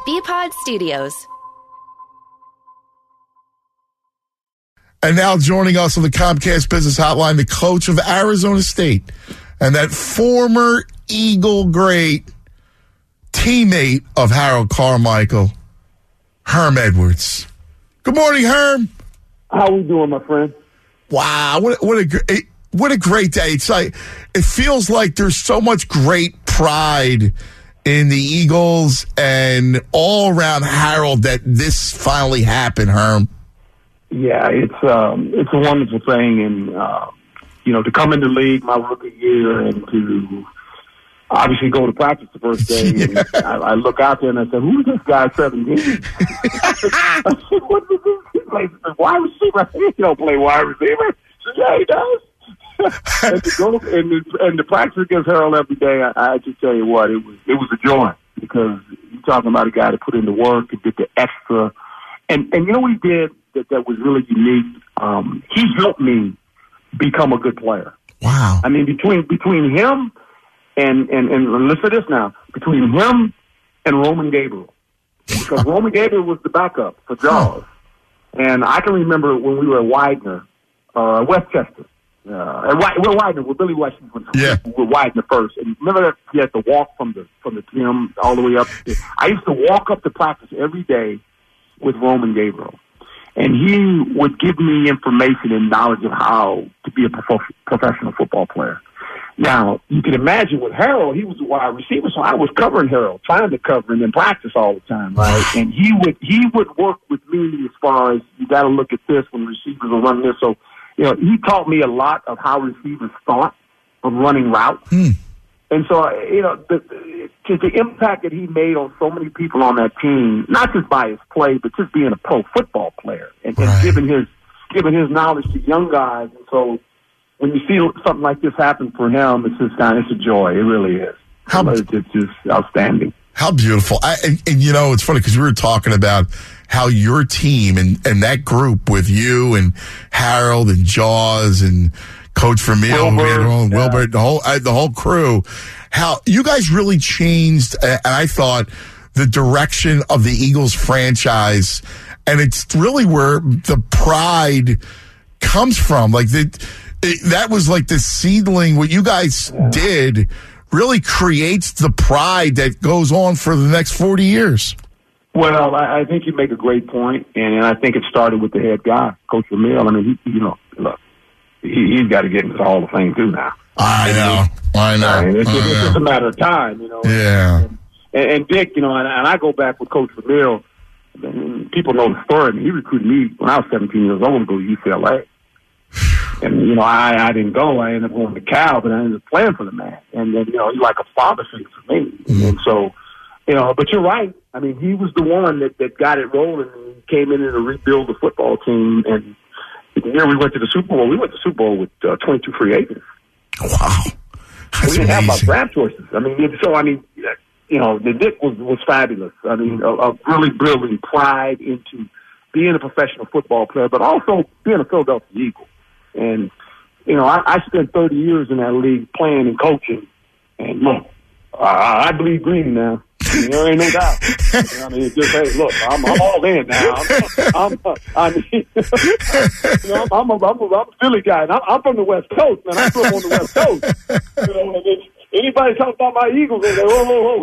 BPod Studios. And now joining us on the Comcast Business Hotline, the coach of Arizona State and that former Eagle great teammate of Harold Carmichael, Herm Edwards. Good morning, Herm. How we doing, my friend? Wow, what a great day. It's like, it feels like there's so much great pride in the Eagles and all around Harold that this finally happened, Herm. Yeah, it's a wonderful thing, and to come in the league my rookie year and to obviously go to practice the first day. Yeah. And I look out there and I said, "Who's this guy? 17?" I said, "What is this? He plays wide receiver. He don't play wide receiver." I said, "Yeah, he does." And to go and to practice against Harold every day, I just tell you what, it was a joy, because you're talking about a guy that put in the work and did the extra, and you know what he did that was really unique. He helped me become a good player. Wow. I mean, between him and listen to this now, between him and Roman Gabriel, because Roman Gabriel was the backup for Jaws, and I can remember when we were at Widener, Westchester. Widener, with Billy Washington, with Widener first, and remember that he had to walk from the gym all the way up. I used to walk up to practice every day with Roman Gabriel, and he would give me information and knowledge of how to be a professional football player. Now, you can imagine with Harold, he was a wide receiver, so I was covering Harold, trying to cover him in practice all the time, right? And he would work with me as far as, you got to look at this when receivers are running this. So, he taught me a lot of how receivers thought of running routes. And so, the impact that he made on so many people on that team, not just by his play, but just being a pro football player and giving his knowledge to young guys. And so, when you see something like this happen for him, it's a joy. It really is. It's just outstanding. How beautiful. And it's funny because we were talking about how your team and that group with you and Harold and Jaws and Coach Vermeil, Wilbert, the whole crew, how you guys really changed, and I thought, the direction of the Eagles franchise. And it's really where the pride comes from. Like that was like the seedling. What you guys did really creates the pride that goes on for the next 40 years. Well, I think you make a great point, and I think it started with the head guy, Coach Vermeil. I mean, he's got to get into the Hall of Fame too now. I know. It's just a matter of time, Yeah. And Dick, and I go back with Coach Vermeil. And people know the story. I mean, he recruited me when I was 17 years old to go to UCLA. And, I didn't go. I ended up going to Cal, but I ended up playing for the man. And then, he's like a father figure for me. Mm-hmm. And so, but you're right. I mean, he was the one that got it rolling and came in to rebuild the football team. And the year we went to the Super Bowl, we went to the Super Bowl with 22 free agents. Wow. That's we didn't amazing. have our draft choices. The Dick was fabulous. I mean, really building pride into being a professional football player, but also being a Philadelphia Eagle. And, I spent 30 years in that league playing and coaching. And look, I bleed green now. There ain't no doubt. It's just, hey, look, I'm all in now. I'm a Philly guy, and I'm from the West Coast, man. I grew up on the West Coast. And anybody talk about my Eagles, they say,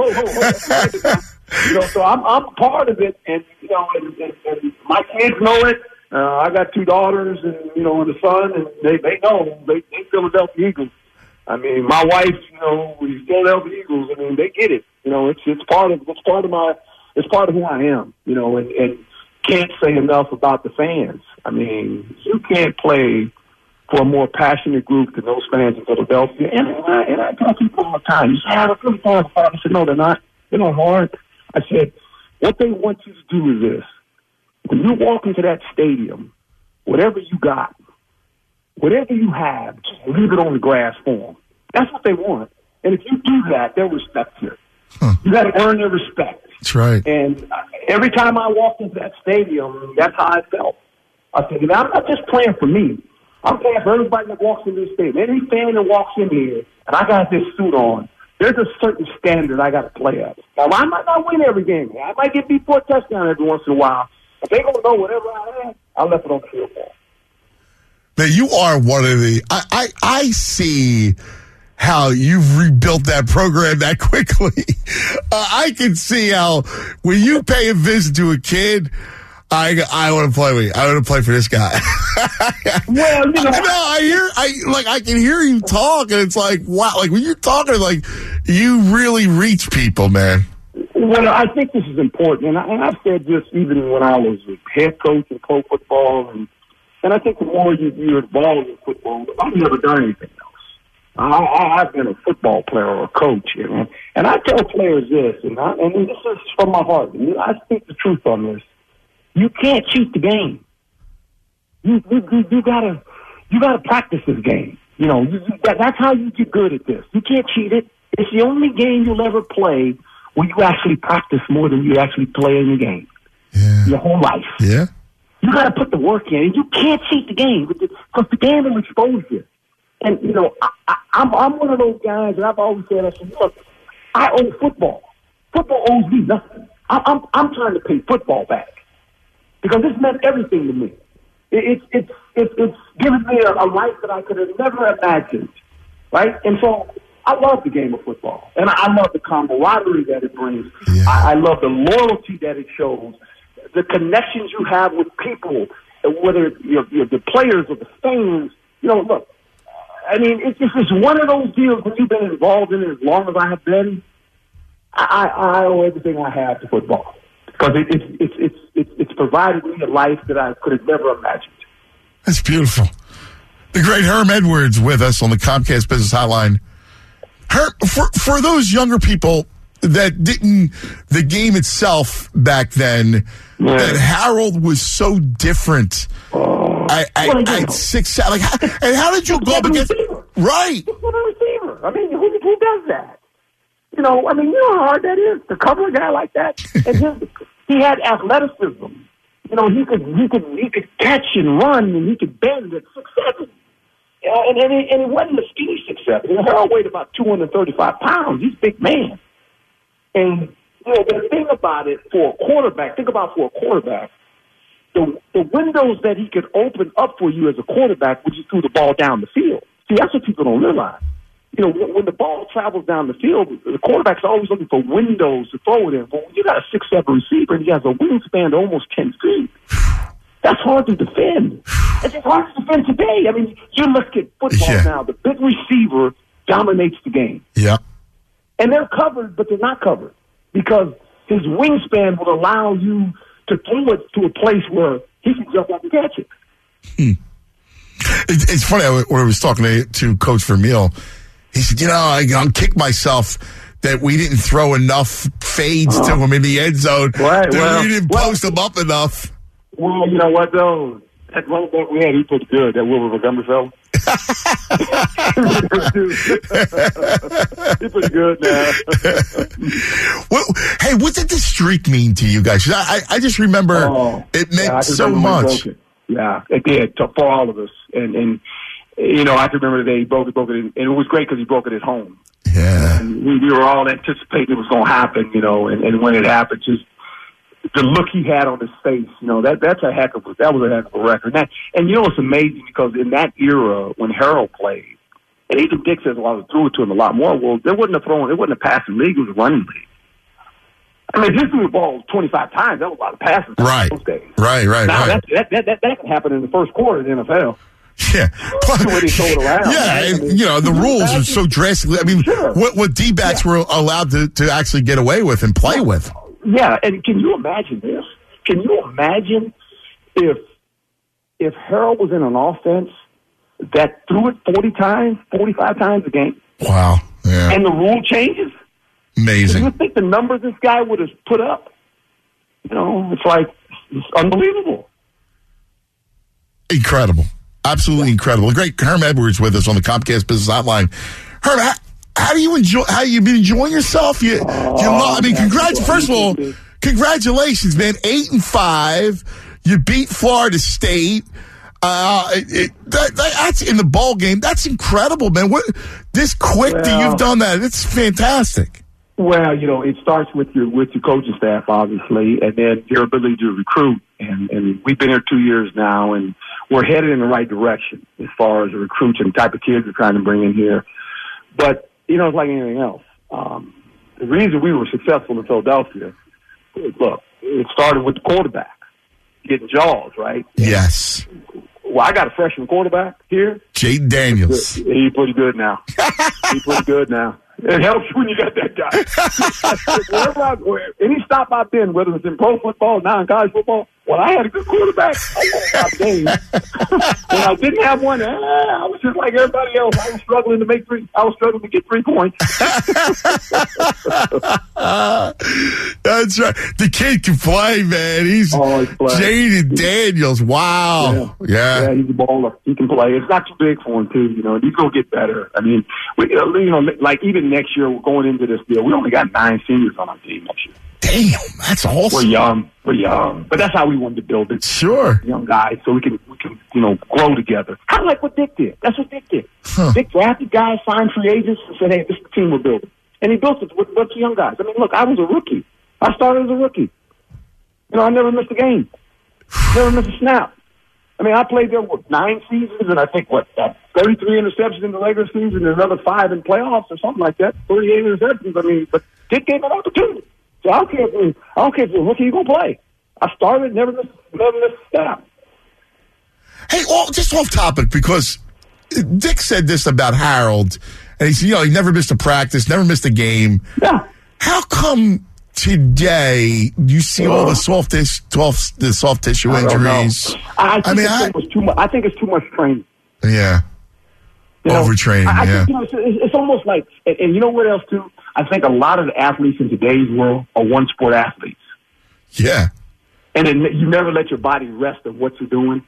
whoa. So I'm part of it, and and my kids know it. I got two daughters and a son, and they know they Philadelphia Eagles. I mean, my wife, we Philadelphia Eagles. I mean, they get it. It's part of who I am. And can't say enough about the fans. I mean, you can't play for a more passionate group than those fans in Philadelphia. And I tell people all the time, you say, the Philly fans are hard. I said, no, they're not. They're not hard. I said, what they want you to do is this. When you walk into that stadium, whatever you got, whatever you have, just leave it on the grass for them. That's what they want. And if you do that, they'll respect you. You got to earn their respect. That's right. And every time I walked into that stadium, that's how I felt. I said, I'm not just playing for me. I'm playing for everybody that walks in this stadium. Any fan that walks in here, and I got this suit on, there's a certain standard I got to play at. Now, I might not win every game. I might get beat for a touchdown every once in a while. But they're going to know whatever I am, I left it on the field for. Now, you are one of the I see how you've rebuilt that program that quickly. I can see how when you pay a visit to a kid, I want to play with you. I want to play for this guy. Well, you know, I can hear you talk, and it's like, wow, like when you're talking, like you really reach people, man. Well, I think this is important, and I've said this even when I was a head coach in pro football, and I think the more you're involved in football, I've never done anything else. I've been a football player or a coach, and I tell players this, and this is from my heart. And I speak the truth on this. You can't cheat the game. You gotta practice this game. You know, that's how you get good at this. You can't cheat it. It's the only game you'll ever play where you actually practice more than you actually play in the game. Yeah. Your whole life. Yeah. You got to put the work in, and you can't cheat the game because the game will expose you. And you know, I'm one of those guys, and I've always said, I said, look, I owe football. Football owes me nothing. I'm trying to pay football back because this meant everything to me. It's given me a life that I could have never imagined, right? And so I love the game of football, and I love the camaraderie that it brings. Yeah. I love the loyalty that it shows, the connections you have with people, whether you're the players or the fans. You know, look, I mean, it's just one of those deals when you've been involved in it as long as I have been. I owe everything I have to football because it's provided me a life that I could have never imagined. That's beautiful. The great Herm Edwards with us on the Comcast Business Hotline. Herm, for those younger people that didn't, the game itself back then, that Harold was so different. At 6, like, and how did you go up against? Right. He's a receiver. I mean, who does that? You know, I mean, you know how hard that is to cover a guy like that. And he had athleticism. You know, he could catch and run, and he could bend at 6'7". And he wasn't a skinny 6'7". Harold weighed about 235 pounds. He's a big man. And you know, the thing about it for a quarterback, the windows that he could open up for you as a quarterback when you threw the ball down the field. See, that's what people don't realize. You know, when the ball travels down the field, the quarterback's always looking for windows to throw it in. But when you got a 6'7" receiver and he has a wingspan of almost 10 feet, that's hard to defend. It's just hard to defend today. I mean, you look at football now. The big receiver dominates the game. Yeah. And they're covered, but they're not covered because his wingspan will allow you to throw it to a place where he can jump up and catch it. It's funny, when I was talking to Coach Vermeil, he said, you know, I'll kick myself that we didn't throw enough fades to him in the end zone. Right, we didn't post him up enough. Well, you know what, though? That running back we had, he pretty good, that Wilbur Montgomery fellow. He's pretty good now. Hey, what did the streak mean to you guys? I just remember it meant so much. Yeah, it did for all of us. And you know, I can remember the day he broke it, and it was great because he broke it at home. Yeah. And we were all anticipating it was going to happen, you know, and when it happened, just the look he had on his face, you know, that was a heck of a record. And you know, it's amazing because in that era when Harold played, and even Dick says, well, I threw it to him a lot more. Well, it wasn't a passing league, it was a running league. I mean, if you threw the ball 25 times, that was a lot of passes. Right. Those days. Right. Now, that can happen in the first quarter of the NFL. Yeah. The way they throw it around. Yeah, right? and, you know, the rules are so drastically. I mean, what D-backs were allowed to actually get away with and play with. Yeah, and can you imagine this? Can you imagine if Harold was in an offense that threw it 40 times, 45 times a game? Wow. Yeah. And the rule changes? Amazing. Do you think the numbers this guy would have put up? You know, it's unbelievable. Incredible. Absolutely incredible. The great Herm Edwards with us on the Comcast Business Hotline. Herm, how do you enjoy? How you been enjoying yourself? You love. I mean, first of all, congratulations, man! 8-5. You beat Florida State. That's in the bowl game. That's incredible, man. This quick that you've done that? It's fantastic. Well, it starts with your coaching staff, obviously, and then your ability to recruit. And we've been here 2 years now, and we're headed in the right direction as far as the recruits and type of kids we're trying to bring in here. But, it's like anything else. The reason we were successful in Philadelphia, look, it started with the quarterback, getting Jaws, right? Yes. Well, I got a freshman quarterback here. Jaden Daniels. He's pretty good now. It helps when you got that guy. Any stop I've been, whether it's in pro football, now in college football, when I had a good quarterback, I won 5 games. When I didn't have one, I was just like everybody else. I was struggling to get 3 points. That's right. The kid can play, man. He's Jaden Daniels. Wow. Yeah, he's a baller. He can play. It's not too big for him, too. He's going to get better. I mean, like even next year, we're going into this deal. We only got 9 seniors on our team next year. Damn, that's awesome. We're young, but that's how we wanted to build it. Sure, young guys, so we can grow together. Kind of like what Dick did. That's what Dick did. Huh. Dick drafted guys, signed free agents, and said, "Hey, this is the team we're building." And he built it with a bunch of young guys. I mean, look, I was a rookie. I started as a rookie. I never missed a game, never missed a snap. I mean, I played there 9 seasons, and I think 33 interceptions in the regular season, and another 5 in playoffs or something like that. 38 interceptions. I mean, but Dick gave an opportunity. So I don't care if you're a rookie, you're going to play. I started, never missed a snap. Hey, just off topic, because Dick said this about Harold, and he said, he never missed a practice, never missed a game. Yeah. How come today you see all the soft tissue injuries? I think it's too much training. Yeah. Overtraining, it's almost like, and you know what else, too? I think a lot of the athletes in today's world are one-sport athletes. Yeah. And then you never let your body rest of what you're doing.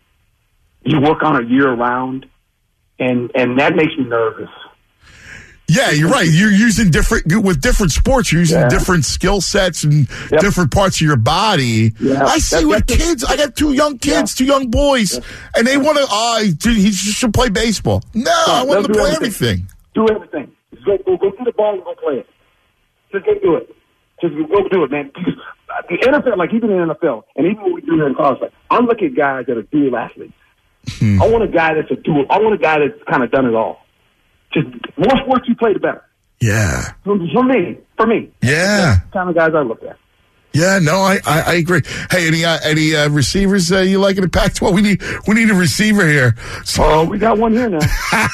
You work on it year-round, and that makes me nervous. Yeah, you're right. You're using with different sports. You're using different skill sets and different parts of your body. Yeah. I see with kids. I got 2 young kids, 2 young boys, and they want to. He should play baseball. No, I want him to play everything. Do everything. Go to the ball and go play it. Just go do it. Just go do it, man. Because the NFL, like even in the NFL, and even what we do here in college, I'm looking at guys that are dual athletes. I want a guy that's I want a guy that's kind of done it all. Just more sports you play, the better. Yeah. For me. Yeah. That's the kind of guys I look at. Yeah, no, I agree. Hey, any receivers you like in the Pac-12? We need a receiver here. So, we got one here now.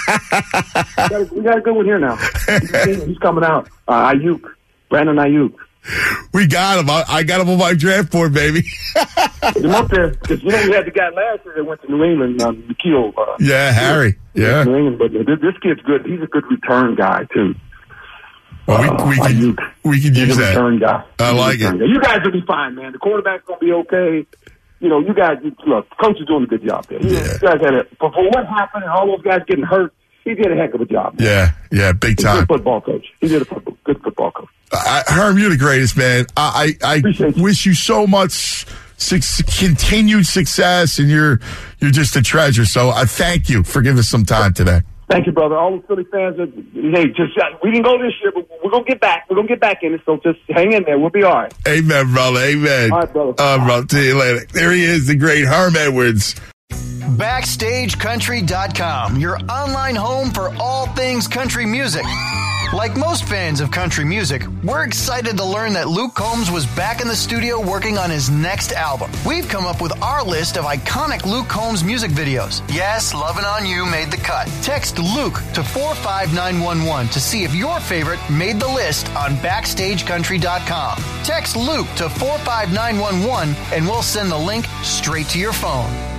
we got a good one here now. He's coming out. Brandon Ayuk. We got him. I got him on my draft board, baby. Get him up there. Because, we had the guy last year that went to New England, Nikhil. Harry. Yeah. New England, but this kid's good. He's a good return guy, too. Well, we can use that. Return guy. I like it. You guys will be fine, man. The quarterback's going to be okay. You guys, look, the coach is doing a good job there. You guys had for what happened and all those guys getting hurt, he did a heck of a job, man. Yeah, big time. He's a good football coach. He did a good football coach. Herm, you're the greatest, man. I wish you so much continued success, and you're just a treasure. So I thank you for giving us some time today. Thank you, brother. All the Philly fans, we didn't go this year, but we're going to get back. We're going to get back in it, so just hang in there. We'll be all right. Amen, brother. Amen. All right, brother. Brother. See you later. There he is, the great Herm Edwards. BackstageCountry.com, your online home for all things country music. Like most fans of country music, we're excited to learn that Luke Combs was back in the studio working on his next album. We've come up with our list of iconic Luke Combs music videos. Yes, Lovin' On You made the cut. Text Luke to 45911 to see if your favorite made the list on BackstageCountry.com. Text Luke to 45911 and we'll send the link straight to your phone.